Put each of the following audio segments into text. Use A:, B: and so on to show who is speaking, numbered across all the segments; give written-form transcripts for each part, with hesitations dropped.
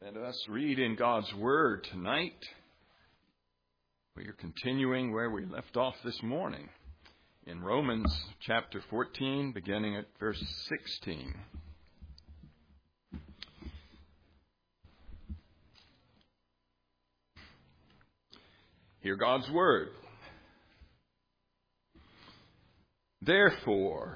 A: Let us read in God's Word tonight. We are continuing where we left off this morning in Romans chapter 14, beginning at verse 16. Hear God's Word. Therefore,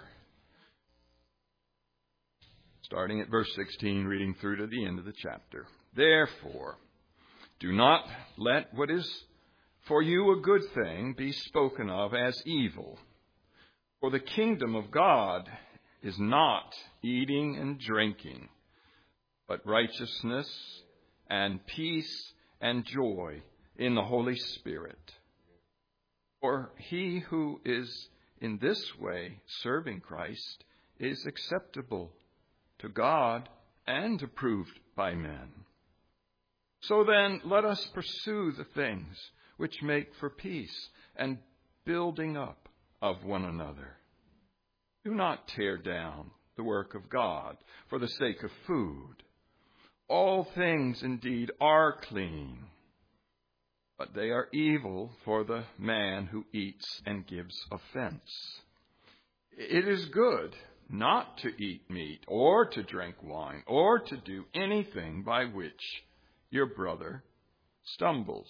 A: starting at verse 16, reading through to the end of the chapter. Therefore, do not let what is for you a good thing be spoken of as evil. For the kingdom of God is not eating and drinking, but righteousness and peace and joy in the Holy Spirit. For he who is in this way serving Christ is acceptable to God and approved by men. So then, let us pursue the things which make for peace and building up of one another. Do not tear down the work of God for the sake of food. All things indeed are clean, but they are evil for the man who eats and gives offense. It is good not to eat meat or to drink wine or to do anything by which your brother stumbles.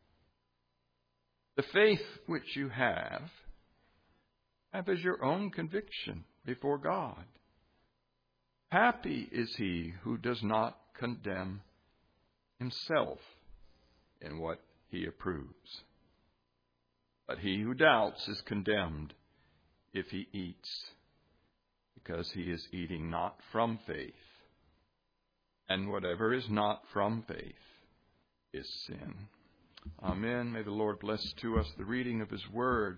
A: The faith which you have as your own conviction before God. Happy is he who does not condemn himself in what he approves. But he who doubts is condemned if he eats, because he is eating not from faith. And whatever is not from faith is sin. Amen. May the Lord bless to us the reading of his word.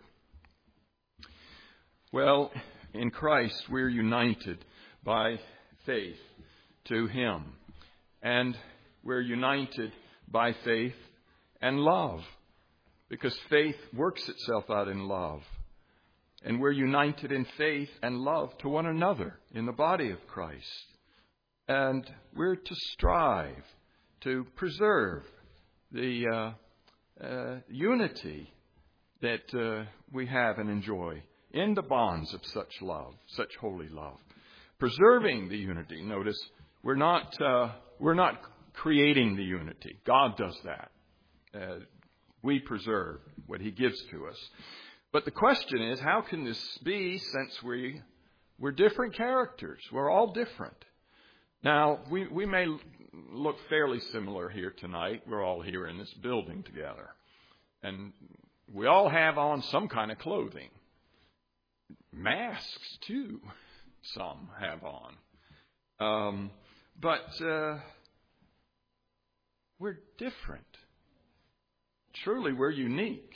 A: Well, in Christ we're united by faith to him. And we're united by faith and love, because faith works itself out in love. And we're united in faith and love to one another in the body of Christ. And we're to strive to preserve the unity that we have and enjoy in the bonds of such love, such holy love. Preserving the unity. Notice, we're not creating the unity. God does that. We preserve what he gives to us. But the question is, how can this be, since we're different characters? We're all different. Now, we may look fairly similar here tonight. We're all here in this building together. And we all have on some kind of clothing. Masks, too, some have on. But we're different. Truly, we're unique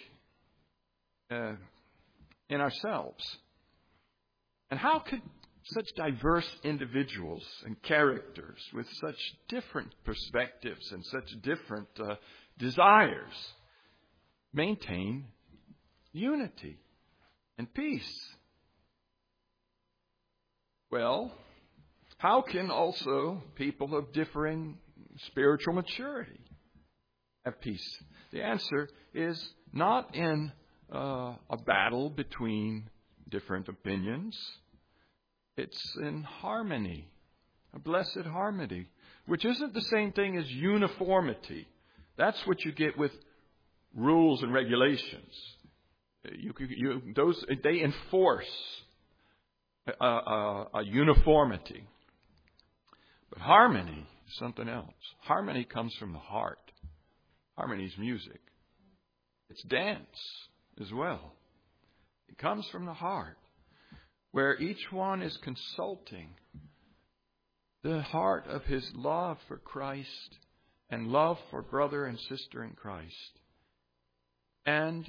A: in ourselves. And how could such diverse individuals and characters with such different perspectives and such different desires maintain unity and peace? Well, how can also people of differing spiritual maturity have peace? The answer is not in a battle between different opinions. It's in harmony, a blessed harmony, which isn't the same thing as uniformity. That's what you get with rules and regulations. They enforce a uniformity. But harmony is something else. Harmony comes from the heart. Harmony is music. It's dance as well. It comes from the heart, where each one is consulting the heart of his love for Christ and love for brother and sister in Christ. And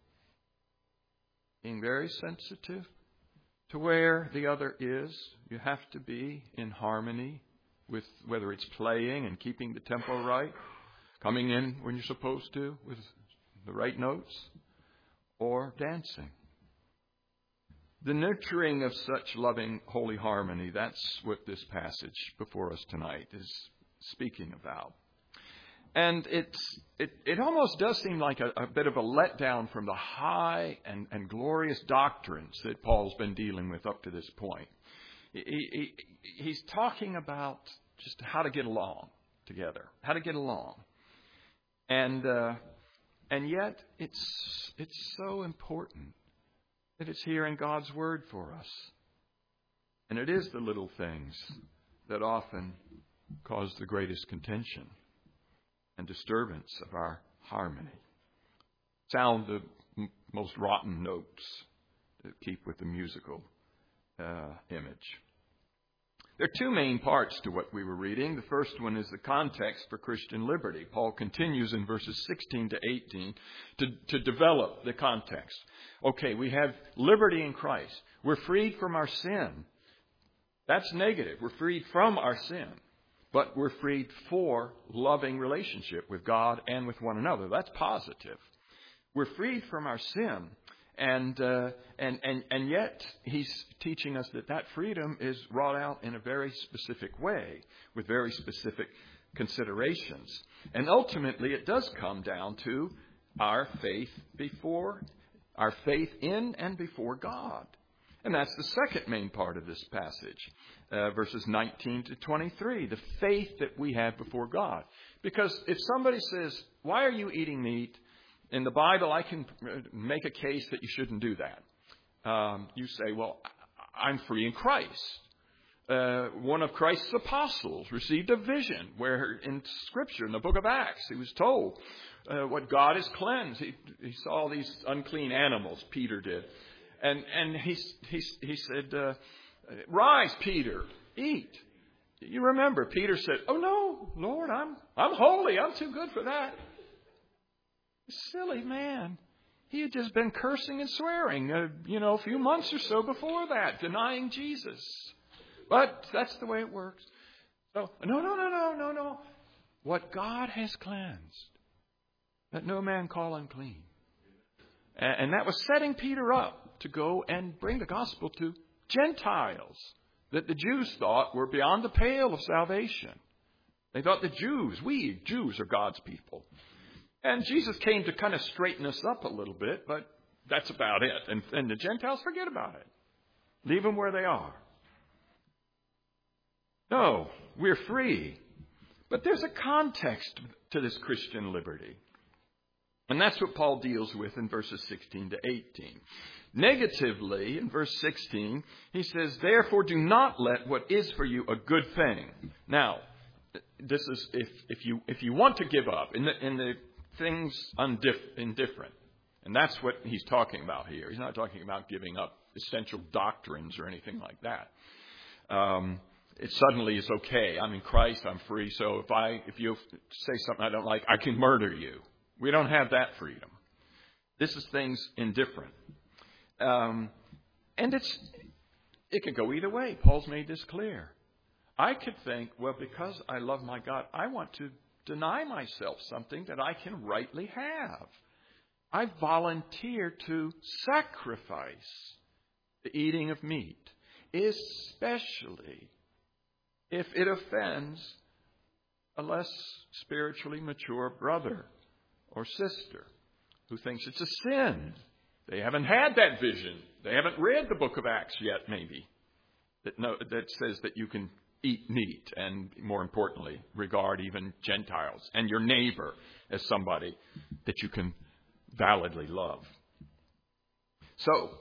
A: being very sensitive to where the other is. You have to be in harmony with whether it's playing and keeping the tempo right, coming in when you're supposed to with the right notes, or dancing. The nurturing of such loving, holy harmony, that's what this passage before us tonight is speaking about. And it almost does seem like a bit of a letdown from the high and glorious doctrines that Paul's been dealing with up to this point. He's talking about just how to get along together, how to get along. And yet it's so important that it's here in God's Word for us. And it is the little things that often cause the greatest contention and disturbance of our harmony. Sound the most rotten notes that keep with the musical image. There are two main parts to what we were reading. The first one is the context for Christian liberty. Paul continues in verses 16 to 18 to develop the context. Okay, we have liberty in Christ. We're freed from our sin. That's negative. We're freed from our sin. But we're freed for loving relationship with God and with one another. That's positive. We're freed from our sin. And yet he's teaching us that freedom is wrought out in a very specific way, with very specific considerations. And ultimately it does come down to our faith in and before God. And that's the second main part of this passage, verses 19 to 23, the faith that we have before God. Because if somebody says, why are you eating meat? In the Bible, I can make a case that you shouldn't do that. You say, well, I'm free in Christ. One of Christ's apostles received a vision where in Scripture, in the book of Acts, he was told what God has cleansed. He saw these unclean animals, Peter did. And he said, rise, Peter, eat. You remember, Peter said, oh, no, Lord, I'm holy. I'm too good for that. Silly man. He had just been cursing and swearing, a few months or so before that, denying Jesus. But that's the way it works. So, no. What God has cleansed, let no man call unclean. And that was setting Peter up to go and bring the gospel to Gentiles that the Jews thought were beyond the pale of salvation. They thought we Jews are God's people. And Jesus came to kind of straighten us up a little bit, but that's about it. And the Gentiles, forget about it. Leave them where they are. No, we're free. But there's a context to this Christian liberty. And that's what Paul deals with in verses 16 to 18. Negatively, in verse 16, he says, therefore do not let what is for you a good thing. Now, this is if you want to give up in the things indifferent. And that's what he's talking about here. He's not talking about giving up essential doctrines or anything like that. It suddenly is okay. I'm in Christ. I'm free. So if you say something I don't like, I can murder you. We don't have that freedom. This is things indifferent. And it could go either way. Paul's made this clear. I could think, well, because I love my God, I want to deny myself something that I can rightly have. I volunteer to sacrifice the eating of meat, especially if it offends a less spiritually mature brother or sister who thinks it's a sin. They haven't had that vision. They haven't read the book of Acts yet, maybe, that says that you can eat meat and, more importantly, regard even Gentiles and your neighbor as somebody that you can validly love. So,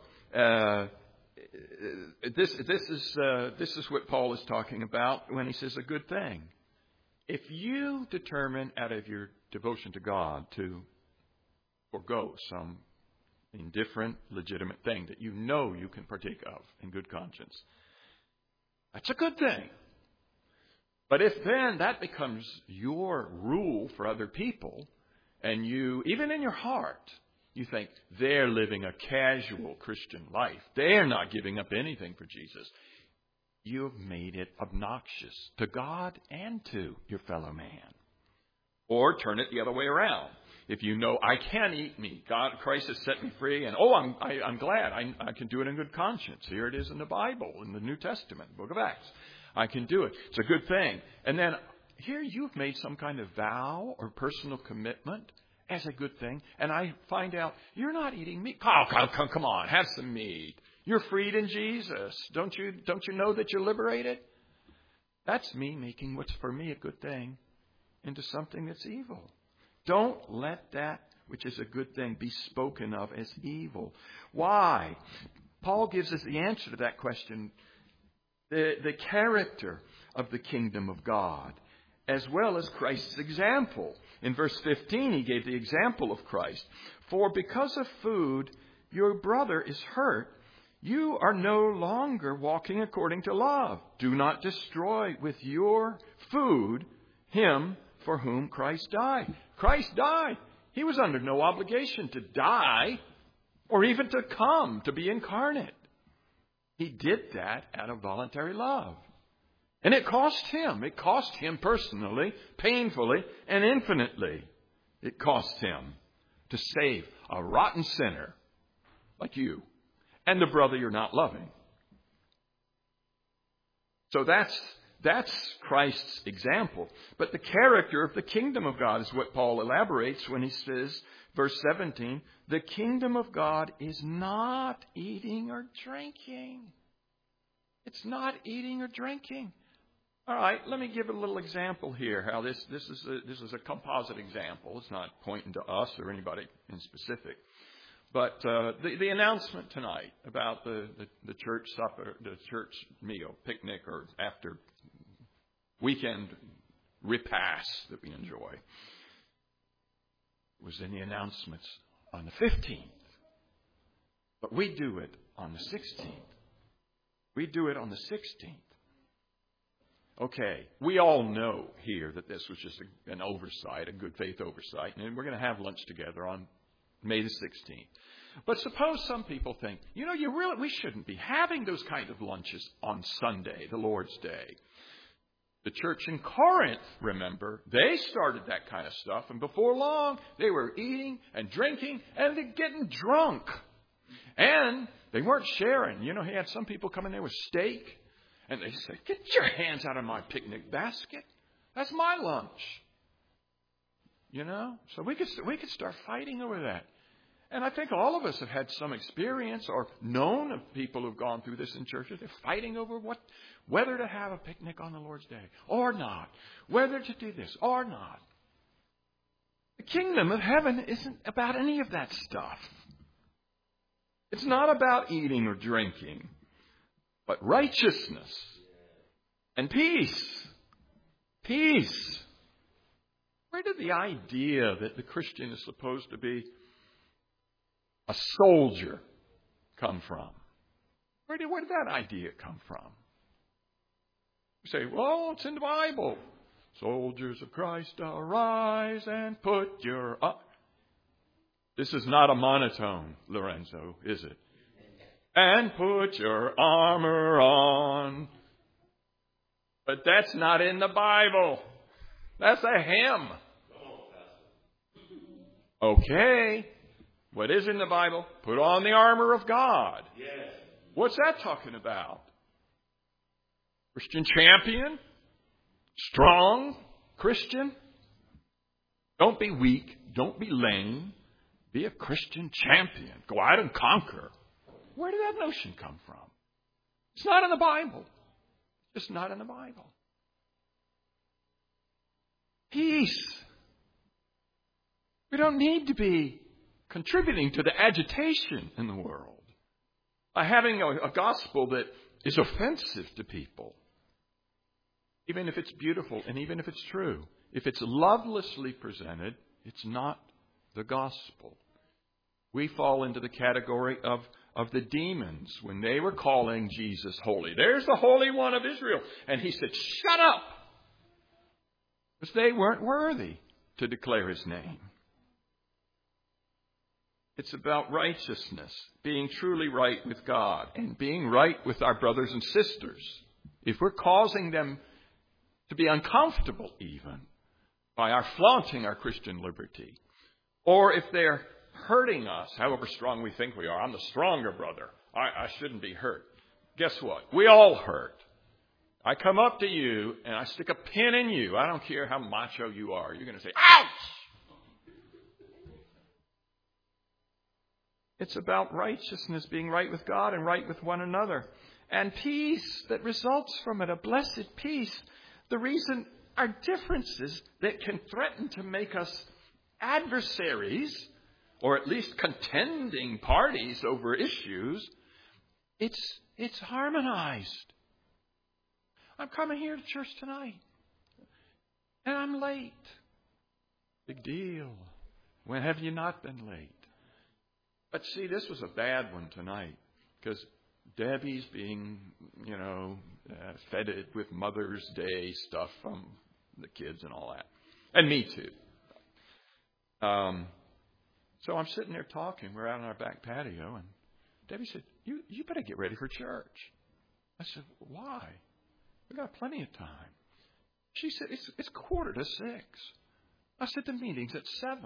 A: this is what Paul is talking about when he says a good thing. If you determine out of your devotion to God to forego some indifferent, legitimate thing that you know you can partake of in good conscience, that's a good thing. But if then that becomes your rule for other people, and you, even in your heart, you think they're living a casual Christian life, they're not giving up anything for Jesus, you've made it obnoxious to God and to your fellow man. Or turn it the other way around. If you know I can eat meat, Christ has set me free, and I'm glad I can do it in good conscience. Here it is in the Bible, in the New Testament, the book of Acts. I can do it. It's a good thing. And then here you've made some kind of vow or personal commitment as a good thing, and I find out you're not eating meat. Come on, have some meat. You're freed in Jesus. Don't you know that you're liberated? That's me making what's for me a good thing into something that's evil. Don't let that which is a good thing be spoken of as evil. Why? Paul gives us the answer to that question. The character of the kingdom of God, as well as Christ's example. In verse 15, he gave the example of Christ. For because of food, your brother is hurt. You are no longer walking according to love. Do not destroy with your food him for whom Christ died. Christ died. He was under no obligation to die or even to come to be incarnate. He did that out of voluntary love. And it cost him. It cost him personally, painfully, and infinitely. It cost him to save a rotten sinner like you and the brother you're not loving. So that's Christ's example. But the character of the kingdom of God is what Paul elaborates when he says, verse 17, the kingdom of God is not eating or drinking. It's not eating or drinking. All right, let me give a little example here. How this is a composite example. It's not pointing to us or anybody in specific. But the announcement tonight about the church supper, the church meal, picnic, or after weekend repast that we enjoy was in the announcements on the 15th. But we do it on the 16th. We do it on the 16th. Okay, we all know here that this was just an oversight, a good faith oversight, and we're going to have lunch together on May the 16th. But suppose some people think, we shouldn't be having those kind of lunches on Sunday, the Lord's Day. The church in Corinth, remember, they started that kind of stuff, and before long, they were eating and drinking and they're getting drunk. And they weren't sharing. He had some people come in there with steak, and they said, "Get your hands out of my picnic basket. That's my lunch." So we could start fighting over that. And I think all of us have had some experience or known of people who've gone through this in churches. They're fighting over whether to have a picnic on the Lord's Day or not, whether to do this or not. The kingdom of heaven isn't about any of that stuff. It's not about eating or drinking, but righteousness and peace. Peace. Where did the idea that the Christian is supposed to be a soldier come from? Where did that idea come from? You say, well, it's in the Bible. Soldiers of Christ, arise and put your... This is not a monotone, Lorenzo, is it? And put your armor on. But that's not in the Bible. That's a hymn. Okay. What is in the Bible? Put on the armor of God. Yes. What's that talking about? Christian champion? Strong Christian? Don't be weak. Don't be lame. Be a Christian champion. Go out and conquer. Where did that notion come from? It's not in the Bible. It's just not in the Bible. Peace. We don't need to be contributing to the agitation in the world by having a gospel that is offensive to people. Even if it's beautiful and even if it's true. If it's lovelessly presented, it's not the gospel. We fall into the category of the demons when they were calling Jesus holy. There's the Holy One of Israel. And he said, shut up! Because they weren't worthy to declare his name. It's about righteousness, being truly right with God and being right with our brothers and sisters. If we're causing them to be uncomfortable even by our flaunting our Christian liberty, or if they're hurting us, however strong we think we are, I'm the stronger brother, I shouldn't be hurt. Guess what? We all hurt. I come up to you and I stick a pin in you. I don't care how macho you are. You're going to say, ouch! It's about righteousness, being right with God and right with one another. And peace that results from it, a blessed peace. The reason are differences that can threaten to make us adversaries, or at least contending parties over issues. It's harmonized. I'm coming here to church tonight, and I'm late. Big deal. When have you not been late? But see, this was a bad one tonight, because Debbie's being, feted with Mother's Day stuff from the kids and all that. And me too. So I'm sitting there talking. We're out on our back patio, and Debbie said, you better get ready for church. I said, why? We've got plenty of time. She said, it's 5:45. I said, the meeting's at 7.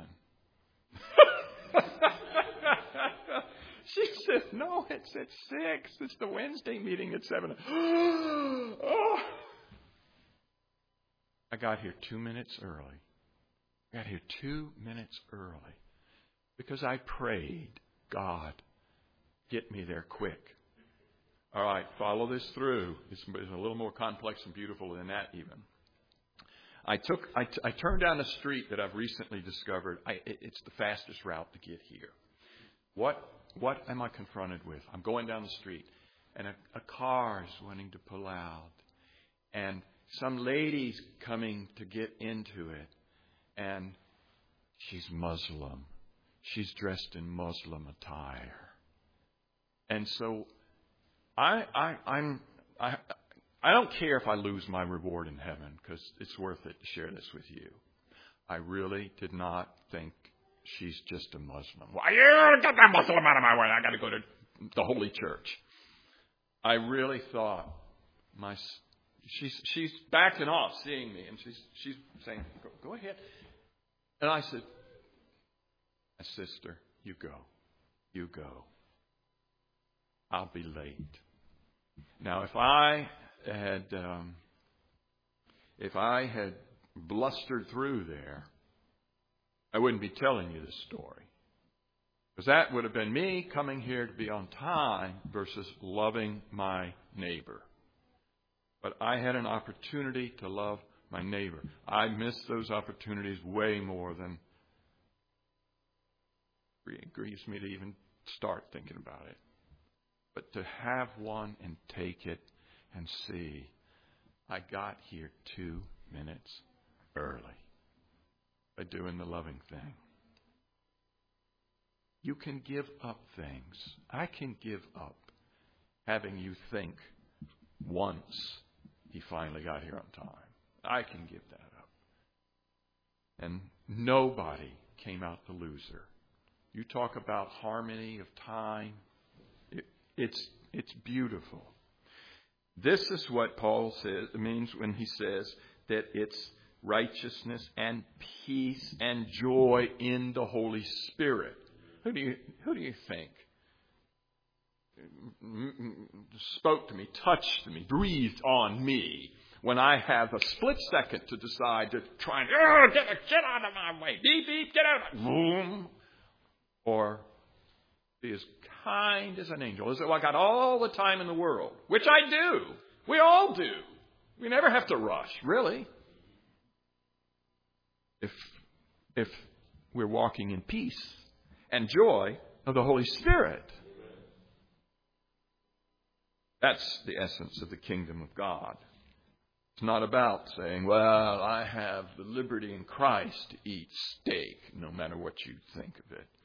A: She said, no, it's at 6. It's the Wednesday meeting at 7. Oh. I got here 2 minutes early. Because I prayed, God, get me there quick. All right, follow this through. It's a little more complex and beautiful than that even. I turned down a street that I've recently discovered. It's the fastest route to get here. What am I confronted with? I'm going down the street, and a car is wanting to pull out, and some lady's coming to get into it, and she's Muslim. She's dressed in Muslim attire, and so I don't care if I lose my reward in heaven, because it's worth it to share this with you. I really did not think she's just a Muslim. Why, you get that Muslim out of my way. I got to go to the Holy Church. I really thought she's backing off, seeing me, and she's saying, "Go ahead." And I said, "My sister, you go. I'll be late." Now, if I had blustered through there, I wouldn't be telling you this story. Because that would have been me coming here to be on time versus loving my neighbor. But I had an opportunity to love my neighbor. I missed those opportunities way more than it grieves me to even start thinking about it. But to have one and take it and see, I got here 2 minutes early by doing the loving thing. You can give up things. I can give up having you think once he finally got here on time. I can give that up. And nobody came out the loser. You talk about harmony of time. It's beautiful. This is what Paul means when he says that it's righteousness and peace and joy in the Holy Spirit. Who do you think spoke to me, touched me, breathed on me when I have a split second to decide to try and get out of my way, beep beep, get out of my boom, or be as kind as an angel. As though I got all the time in the world, which I do. We all do. We never have to rush, really. If we're walking in peace and joy of the Holy Spirit. That's the essence of the kingdom of God. It's not about saying, well, I have the liberty in Christ to eat steak, no matter what you think of it.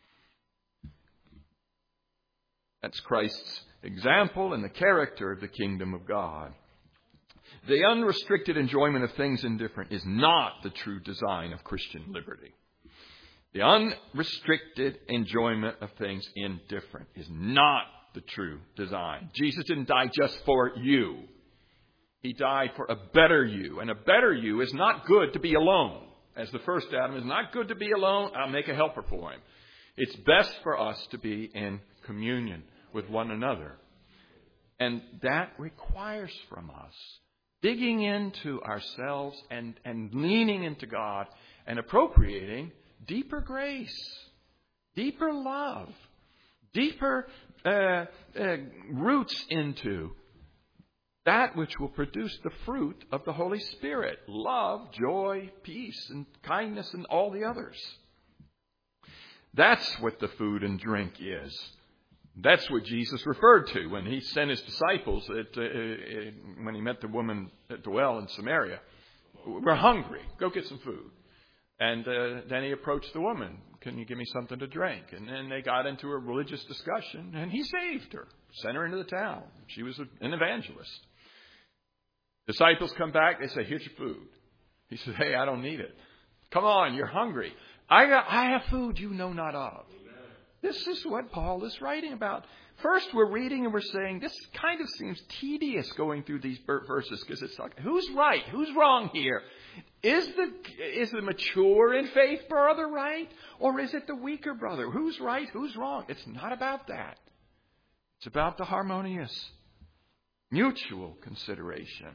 A: That's Christ's example and the character of the kingdom of God. The unrestricted enjoyment of things indifferent is not the true design of Christian liberty. The unrestricted enjoyment of things indifferent is not the true design. Jesus didn't die just for you. He died for a better you. And a better you is not good to be alone. As the first Adam is not good to be alone, I'll make a helper for him. It's best for us to be in communion with one another. And that requires from us digging into ourselves and leaning into God and appropriating deeper grace, deeper love, deeper roots into that which will produce the fruit of the Holy Spirit: love, joy, peace, and kindness, and all the others. That's what the food and drink is. That's what Jesus referred to when he sent his disciples when he met the woman at the well in Samaria. We're hungry. Go get some food. And then he approached the woman. Can you give me something to drink? And then they got into a religious discussion, and he saved her, sent her into the town. She was an evangelist. Disciples come back. They say, here's your food. He says, hey, I don't need it. Come on, you're hungry. I have food you know not of. This is what Paul is writing about. First, we're reading and we're saying, this kind of seems tedious going through these verses, because it's like, who's right? Who's wrong here? Is the mature in faith brother right? Or is it the weaker brother? Who's right? Who's wrong? It's not about that. It's about the harmonious, mutual consideration.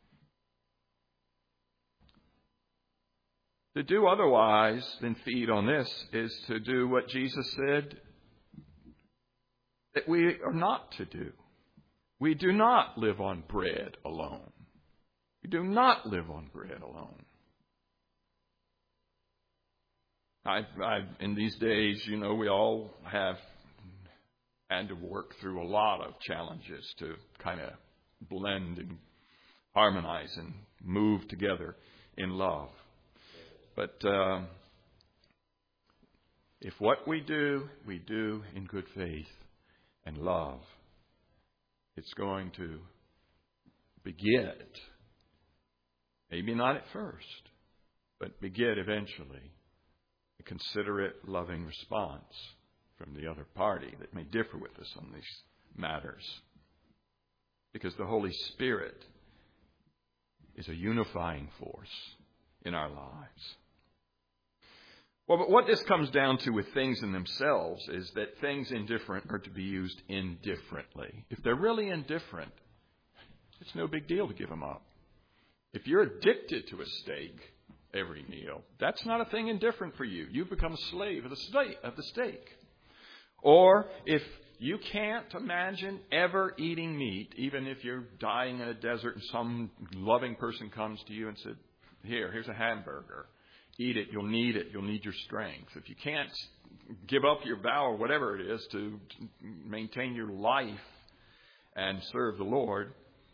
A: To do otherwise than feed on this is to do what Jesus said that we are not to do. We do not live on bread alone. We do not live on bread alone. In these days, we all have had to work through a lot of challenges to kind of blend and harmonize and move together in love. But if what we do in good faith and love, it's going to beget, maybe not at first, but beget eventually a considerate, loving response from the other party that may differ with us on these matters. Because the Holy Spirit is a unifying force in our lives. Well, but what this comes down to with things in themselves is that things indifferent are to be used indifferently. If they're really indifferent, it's no big deal to give them up. If you're addicted to a steak every meal, that's not a thing indifferent for you. You've become a slave of the steak. Or if you can't imagine ever eating meat, even if you're dying in a desert and some loving person comes to you and said, here's a hamburger. Eat it. You'll need it. You'll need your strength. If you can't give up your vow or whatever it is to maintain your life and serve the Lord,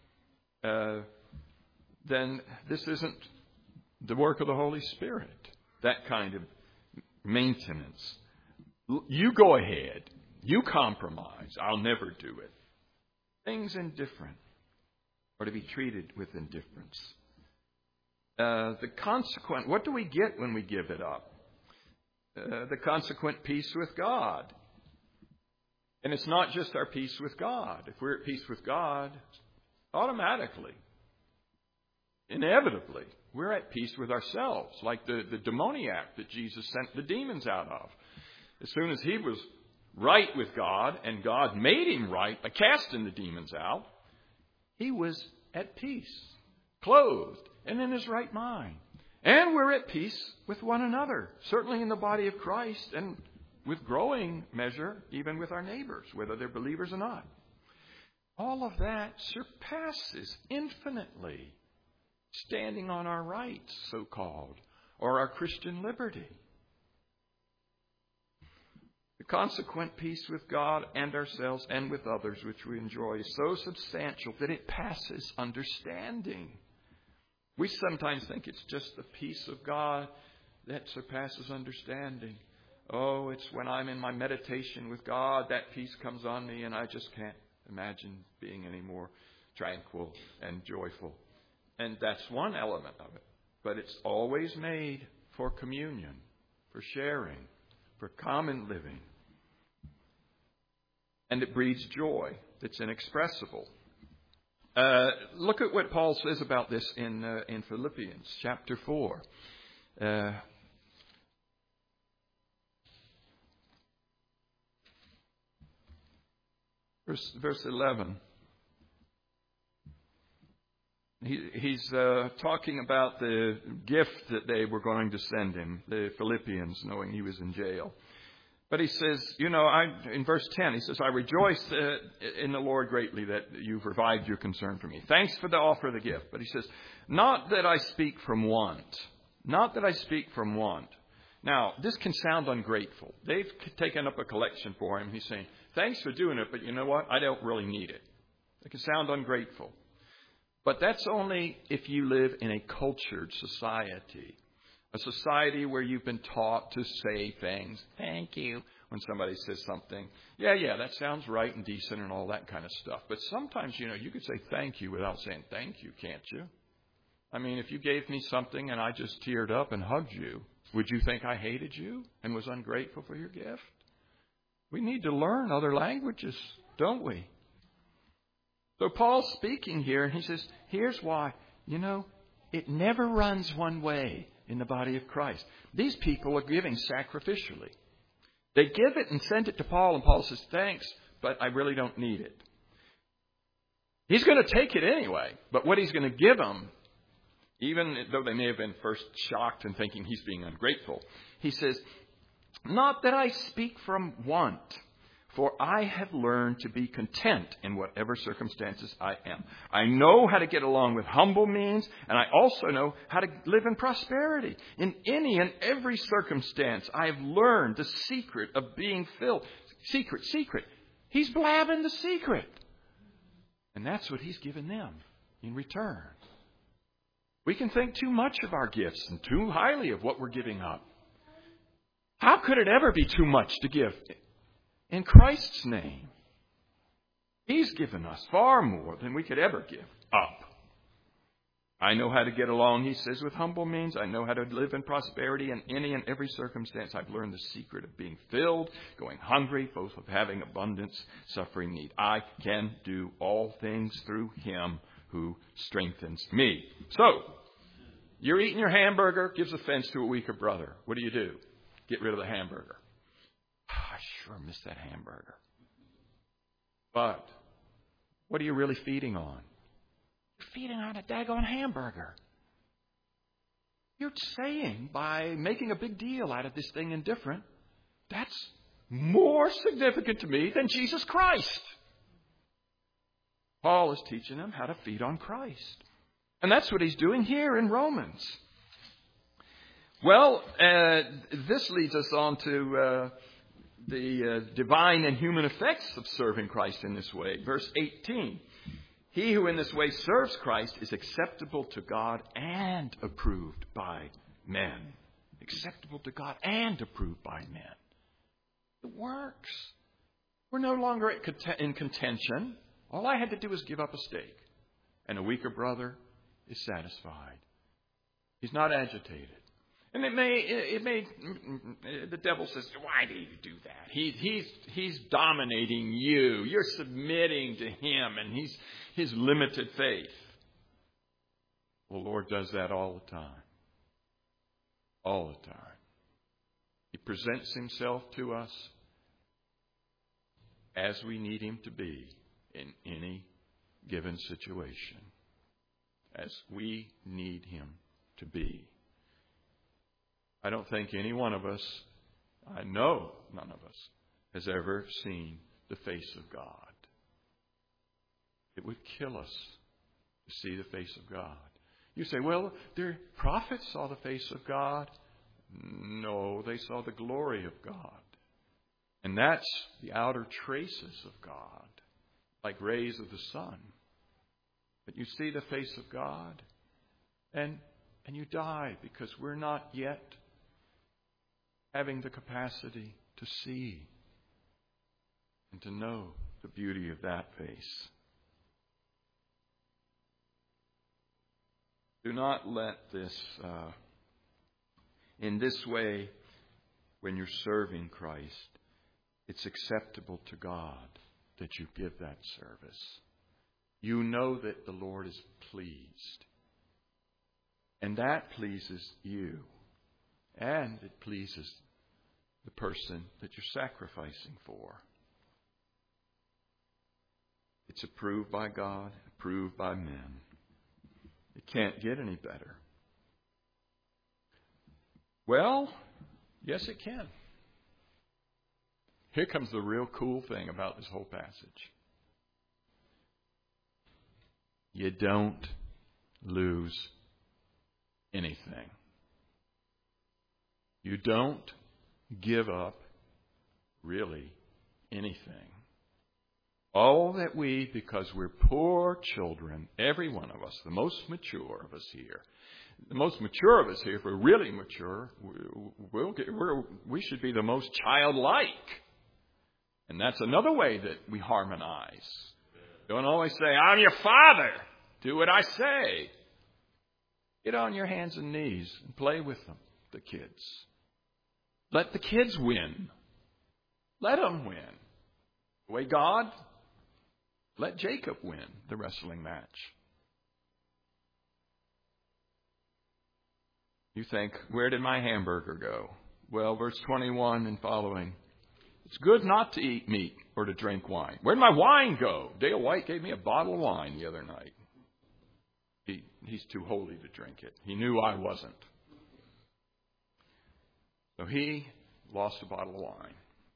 A: then this isn't the work of the Holy Spirit, that kind of maintenance. You go ahead. You compromise. I'll never do it. Things indifferent are to be treated with indifference. What do we get when we give it up? The consequent peace with God. And it's not just our peace with God. If we're at peace with God, automatically, inevitably, we're at peace with ourselves, like the demoniac that Jesus sent the demons out of. As soon as he was right with God, and God made him right by casting the demons out, he was at peace, clothed, and in his right mind. And we're at peace with one another, certainly in the body of Christ, and with growing measure, even with our neighbors, whether they're believers or not. All of that surpasses infinitely standing on our rights, so-called, or our Christian liberty. The consequent peace with God and ourselves and with others which we enjoy is so substantial that it passes understanding. We sometimes think it's just the peace of God that surpasses understanding. Oh, it's when I'm in my meditation with God, that peace comes on me and I just can't imagine being any more tranquil and joyful. And that's one element of it. But it's always made for communion, for sharing, for common living. And it breeds joy that's inexpressible. Look at what Paul says about this in Philippians chapter 4. Verse 11. He's talking about the gift that they were going to send him, the Philippians, knowing he was in jail. But he says, in verse 10, he says, I rejoice in the Lord greatly that you've revived your concern for me. Thanks for the offer of the gift. But he says, not that I speak from want. Not that I speak from want. Now, this can sound ungrateful. They've taken up a collection for him. He's saying, thanks for doing it, but you know what? I don't really need it. It can sound ungrateful. But that's only if you live in a cultured society. A society where you've been taught to say things, thank you, when somebody says something. Yeah, that sounds right and decent and all that kind of stuff. But sometimes, you could say thank you without saying thank you, can't you? I mean, if you gave me something and I just teared up and hugged you, would you think I hated you and was ungrateful for your gift? We need to learn other languages, don't we? So Paul's speaking here, and he says, here's why. It never runs one way in the body of Christ. These people are giving sacrificially. They give it and send it to Paul, and Paul says, thanks, but I really don't need it. He's going to take it anyway, but what he's going to give them, even though they may have been first shocked and thinking he's being ungrateful, he says, not that I speak from want, for I have learned to be content in whatever circumstances I am. I know how to get along with humble means, and I also know how to live in prosperity. In any and every circumstance, I have learned the secret of being filled. Secret. He's blabbing the secret. And that's what he's given them in return. We can think too much of our gifts and too highly of what we're giving up. How could it ever be too much to give? In Christ's name, He's given us far more than we could ever give up. I know how to get along, he says, with humble means. I know how to live in prosperity in any and every circumstance. I've learned the secret of being filled, going hungry, both of having abundance, suffering need. I can do all things through Him who strengthens me. So, you're eating your hamburger, gives offense to a weaker brother. What do? Get rid of the hamburger. I sure miss that hamburger. But what are you really feeding on? You're feeding on a daggone hamburger. You're saying by making a big deal out of this thing indifferent, that's more significant to me than Jesus Christ. Paul is teaching them how to feed on Christ. And that's what he's doing here in Romans. Well, this leads us on to the divine and human effects of serving Christ in this way. Verse 18. He who in this way serves Christ is acceptable to God and approved by men. Acceptable to God and approved by men. It works. We're no longer in contention. All I had to do was give up a steak. And a weaker brother is satisfied. He's not agitated. And the devil says, why do you do that? He's dominating you. You're submitting to him and his limited faith. Well, the Lord does that all the time. All the time. He presents himself to us as we need him to be in any given situation. As we need him to be. I don't think any one of us, I know none of us, has ever seen the face of God. It would kill us to see the face of God. You say, well, their prophets saw the face of God. No, they saw the glory of God. And that's the outer traces of God, like rays of the sun. But you see the face of God, and you die because we're not yet having the capacity to see and to know the beauty of that face. Do not let this, in this way, when you're serving Christ, it's acceptable to God that you give that service. You know that the Lord is pleased. And that pleases you. And it pleases the person that you're sacrificing for. It's approved by God, approved by men. can't get any better. Well, yes, it can. Here comes the real cool thing about this whole passage. You don't lose anything. You don't give up really anything. All that we, because we're poor children, every one of us, the most mature of us here, if we're really mature, we should be the most childlike. And that's another way that we harmonize. Don't always say, I'm your father. Do what I say. Get on your hands and knees and play with them, the kids. Let the kids win. Let them win. The way God let Jacob win the wrestling match. You think, where did my hamburger go? Well, verse 21 and following. It's good not to eat meat or to drink wine. Where'd my wine go? Dale White gave me a bottle of wine the other night. He's too holy to drink it. He knew I wasn't. So he lost a bottle of wine.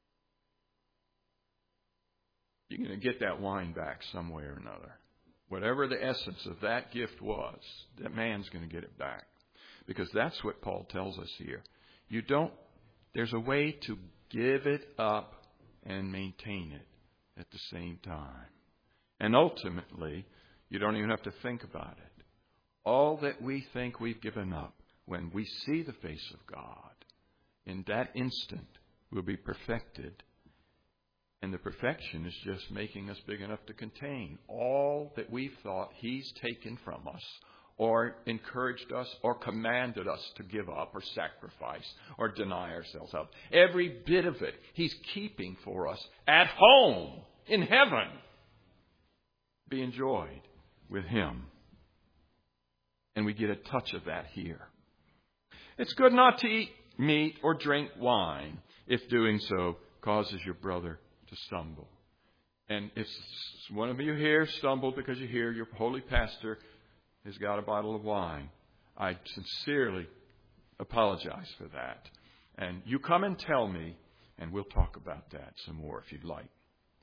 A: You're going to get that wine back some way or another. Whatever the essence of that gift was, that man's going to get it back. Because that's what Paul tells us here. There's a way to give it up and maintain it at the same time. And ultimately, you don't even have to think about it. All that we think we've given up, when we see the face of God, in that instant will be perfected. And the perfection is just making us big enough to contain all that we thought He's taken from us, or encouraged us, or commanded us to give up, or sacrifice, or deny ourselves of. Every bit of it He's keeping for us at home in heaven. Be enjoyed with Him. And we get a touch of that here. It's good not to eat meat or drink wine if doing so causes your brother to stumble. And if one of you here stumbled because you hear your holy pastor has got a bottle of wine, I sincerely apologize for that. And you come and tell me, and we'll talk about that some more if you'd like.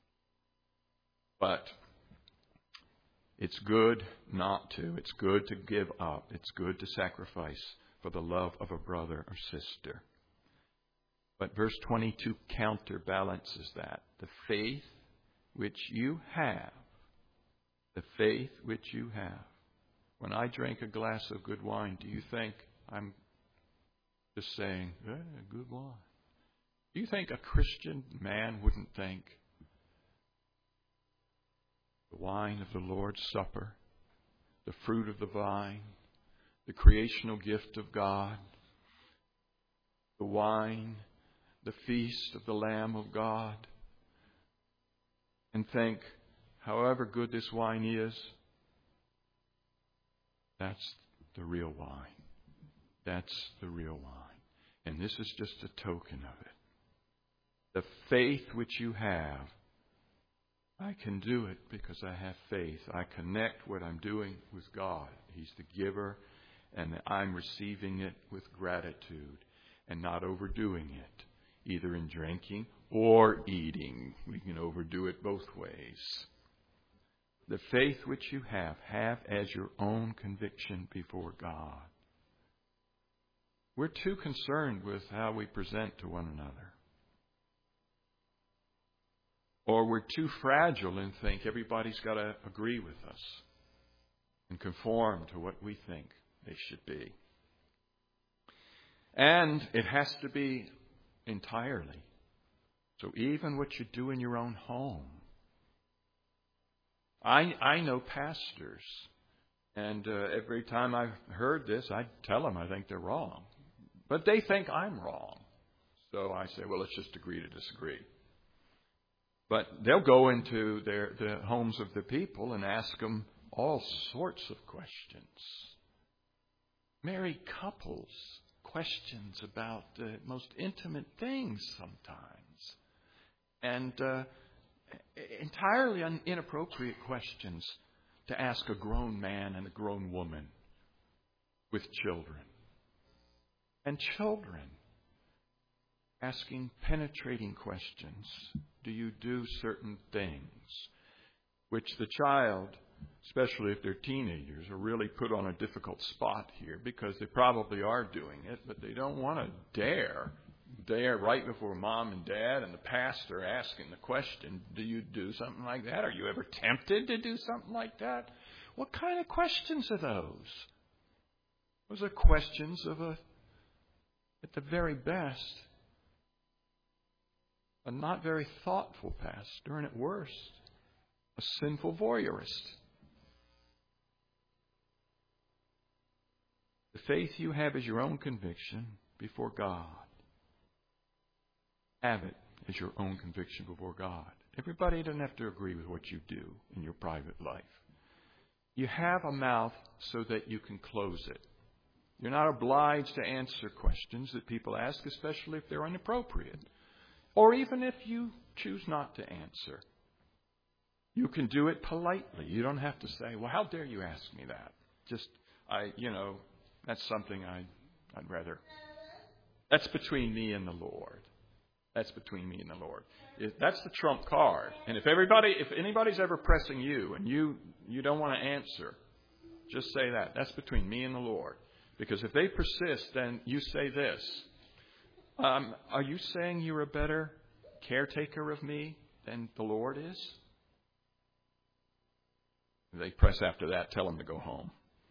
A: But it's good not to. It's good to give up. It's good to sacrifice for the love of a brother or sister. But verse 22 counterbalances that. The faith which you have. The faith which you have. When I drink a glass of good wine, do you think I'm just saying, good wine? Do you think a Christian man wouldn't think the wine of the Lord's Supper, the fruit of the vine, the creational gift of God, the wine, the feast of the Lamb of God, and think, however good this wine is, that's the real wine. That's the real wine. And this is just a token of it. The faith which you have, I can do it because I have faith. I connect what I'm doing with God. He's the giver, and I'm receiving it with gratitude and not overdoing it, either in drinking or eating. We can overdo it both ways. The faith which you have as your own conviction before God. We're too concerned with how we present to one another. Or we're too fragile and think everybody's got to agree with us and conform to what we think they should be. And it has to be entirely. So even what you do in your own home. I know pastors, and every time I've heard this, I tell them I think they're wrong. But they think I'm wrong. So I say, well, let's just agree to disagree. But they'll go into the homes of the people and ask them all sorts of questions. Married couples, questions about the most intimate things sometimes. And entirely inappropriate questions to ask a grown man and a grown woman with children. And children asking penetrating questions. Do you do certain things? Which the child, especially if they're teenagers, are really put on a difficult spot here because they probably are doing it, but they don't want to dare right before mom and dad and the pastor asking the question, do you do something like that? Are you ever tempted to do something like that? What kind of questions are those? Those are questions of at the very best, a not very thoughtful pastor, and at worst, a sinful voyeurist. The faith you have is your own conviction before God. Have it as your own conviction before God. Everybody doesn't have to agree with what you do in your private life. You have a mouth so that you can close it. You're not obliged to answer questions that people ask, especially if they're inappropriate. Or even if you choose not to answer. You can do it politely. You don't have to say, well, how dare you ask me that? That's something I'd rather. That's between me and the Lord. That's between me and the Lord. That's the trump card. And if anybody's ever pressing you and you don't want to answer, just say that. That's between me and the Lord. Because if they persist, then you say this. Are you saying you're a better caretaker of me than the Lord is? If they press after that, tell them to go home.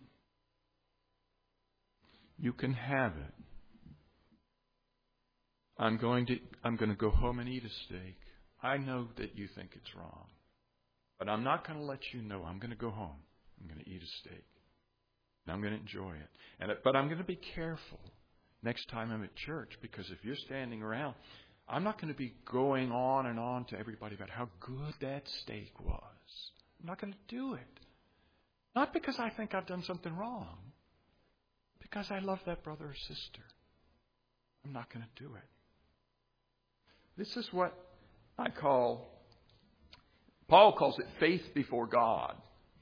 A: You can have it. I'm going to go home and eat a steak. I know that you think it's wrong. But I'm not going to let you know. I'm going to go home. I'm going to eat a steak. And I'm going to enjoy it. But I'm going to be careful next time I'm at church, because if you're standing around, I'm not going to be going on and on to everybody about how good that steak was. I'm not going to do it. Not because I think I've done something wrong. Because I love that brother or sister. I'm not going to do it. This is what Paul calls it faith before God.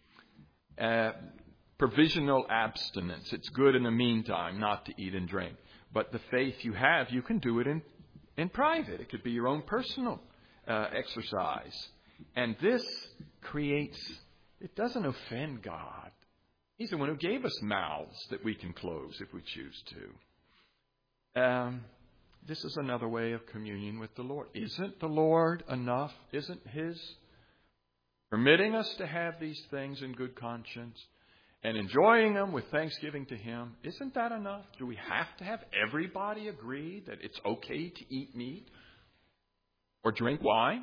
A: Provisional abstinence. It's good in the meantime not to eat and drink. But the faith you have, you can do it in private. It could be your own personal exercise. And this it doesn't offend God. He's the one who gave us mouths that we can close if we choose to. This is another way of communion with the Lord. Isn't the Lord enough? Isn't His permitting us to have these things in good conscience and enjoying them with thanksgiving to Him? Isn't that enough? Do we have to have everybody agree that it's okay to eat meat or drink wine?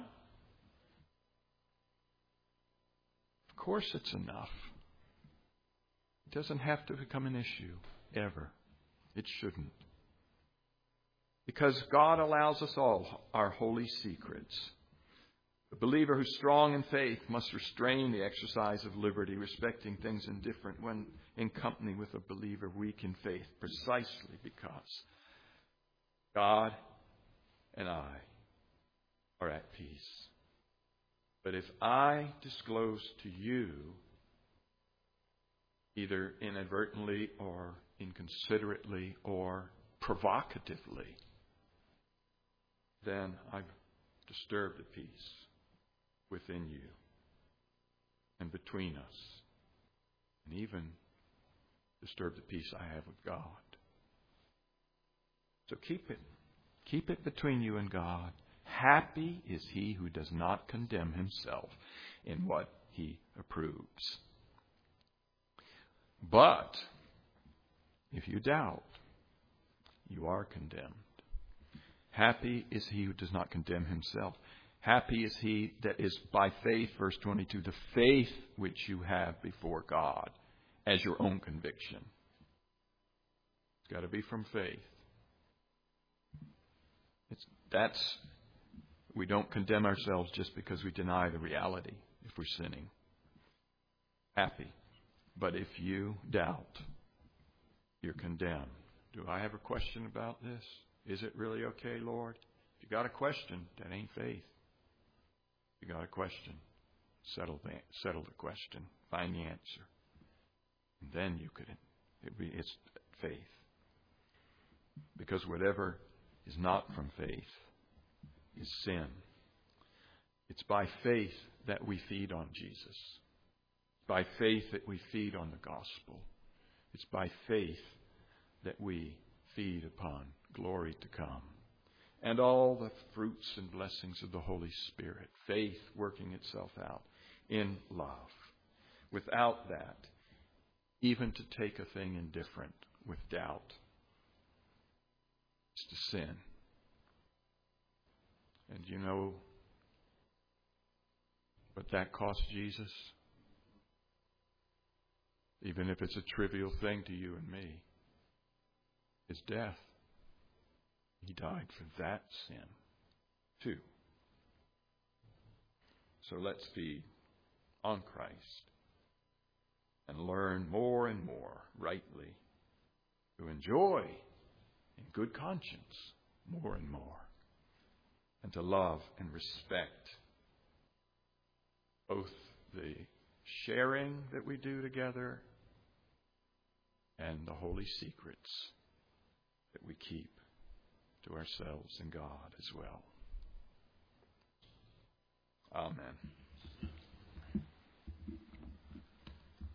A: Of course it's enough. It doesn't have to become an issue, ever. It shouldn't. Because God allows us all our holy secrets. The believer who's strong in faith must restrain the exercise of liberty, respecting things indifferent when in company with a believer weak in faith, precisely because God and I are at peace. But if I disclose to you, either inadvertently or inconsiderately or provocatively, then I've disturbed the peace within you and between us, and even disturbed the peace I have with God. So keep it between you and God. Happy is he who does not condemn himself in what he approves. But if you doubt, you are condemned. Happy is he who does not condemn himself. Happy is he that is by faith, verse 22, the faith which you have before God as your own conviction. It's got to be from faith. We don't condemn ourselves just because we deny the reality if we're sinning. Happy. But if you doubt, you're condemned. Do I have a question about this? Is it really okay, Lord? If you got a question, that ain't faith. If you got a question, settle the question. Find the answer. And then you could It's faith. Because whatever is not from faith is sin. It's by faith that we feed on Jesus. By faith that we feed on the gospel. It's by faith that we feed upon glory to come. And all the fruits and blessings of the Holy Spirit. Faith working itself out in love. Without that, even to take a thing indifferent with doubt is to sin. And you know what that cost Jesus? Even if it's a trivial thing to you and me, is death. He died for that sin, too. So let's feed on Christ and learn more and more rightly to enjoy in good conscience more and more, and to love and respect both the sharing that we do together and the holy secrets that we keep to ourselves and God as well. Amen.